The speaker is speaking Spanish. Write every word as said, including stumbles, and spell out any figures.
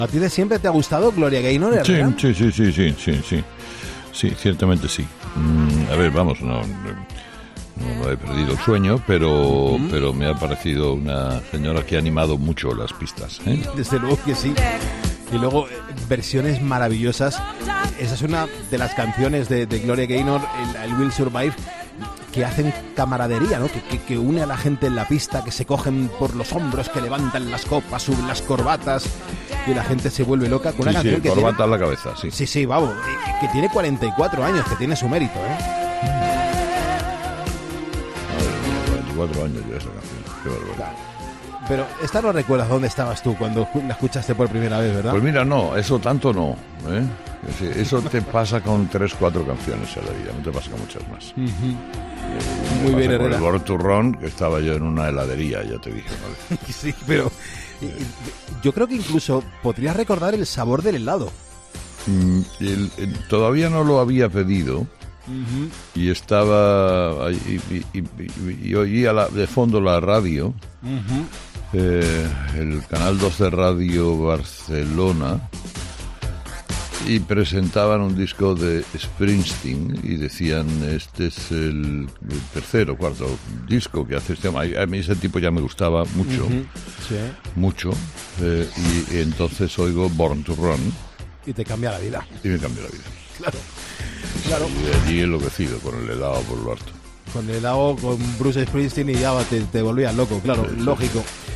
¿A ti de siempre te ha gustado Gloria Gaynor? Sí, sí, sí, sí, sí, sí, sí, sí, ciertamente sí. Mm, a ver, vamos, no, no, no he perdido el sueño, pero, uh-huh. pero me ha parecido una señora que ha animado mucho las pistas, ¿eh? Desde luego que sí. Y luego, versiones maravillosas. Esa es una de las canciones de, de Gloria Gaynor, el, el Will Survive, que hacen camaradería, ¿no? Que, que, que une a la gente en la pista, que se cogen por los hombros, que levantan las copas, suben las corbatas y la gente se vuelve loca con una sí, canción sí, que corbata tiene... en la cabeza, sí. Sí, sí, vamos, que tiene cuarenta y cuatro años, que tiene su mérito, ¿eh? cuarenta y cuatro años ya esa canción, qué barbaridad. Pero esta no recuerdas dónde estabas tú cuando la escuchaste por primera vez, ¿verdad? Pues mira, no, eso tanto no, ¿eh? Eso te pasa con tres, cuatro canciones a la vida, no te pasa con muchas más. Uh-huh. Eh, Muy bien, Herrera. El Born to Run, que estaba yo en una heladería, ya te dije, ¿vale? Sí, pero yo creo que incluso podrías recordar el sabor del helado. Mm, el, el, todavía no lo había pedido. Uh-huh. Y estaba y, y, y, y, y oía la, de fondo la radio, uh-huh. eh, el Canal doce Radio Barcelona, y presentaban un disco de Springsteen y decían, este es el, el tercer o cuarto disco que hace este hombre. A mí ese tipo ya me gustaba mucho, uh-huh. sí. mucho, eh, y, y entonces oigo Born to Run. Y te cambia la vida. Y me cambia la vida. Claro. Claro. Y de allí enloquecido con el helado por lo harto. Con el helado, con Bruce Springsteen y ya te, te volvías loco, claro, sí, lógico. Sí.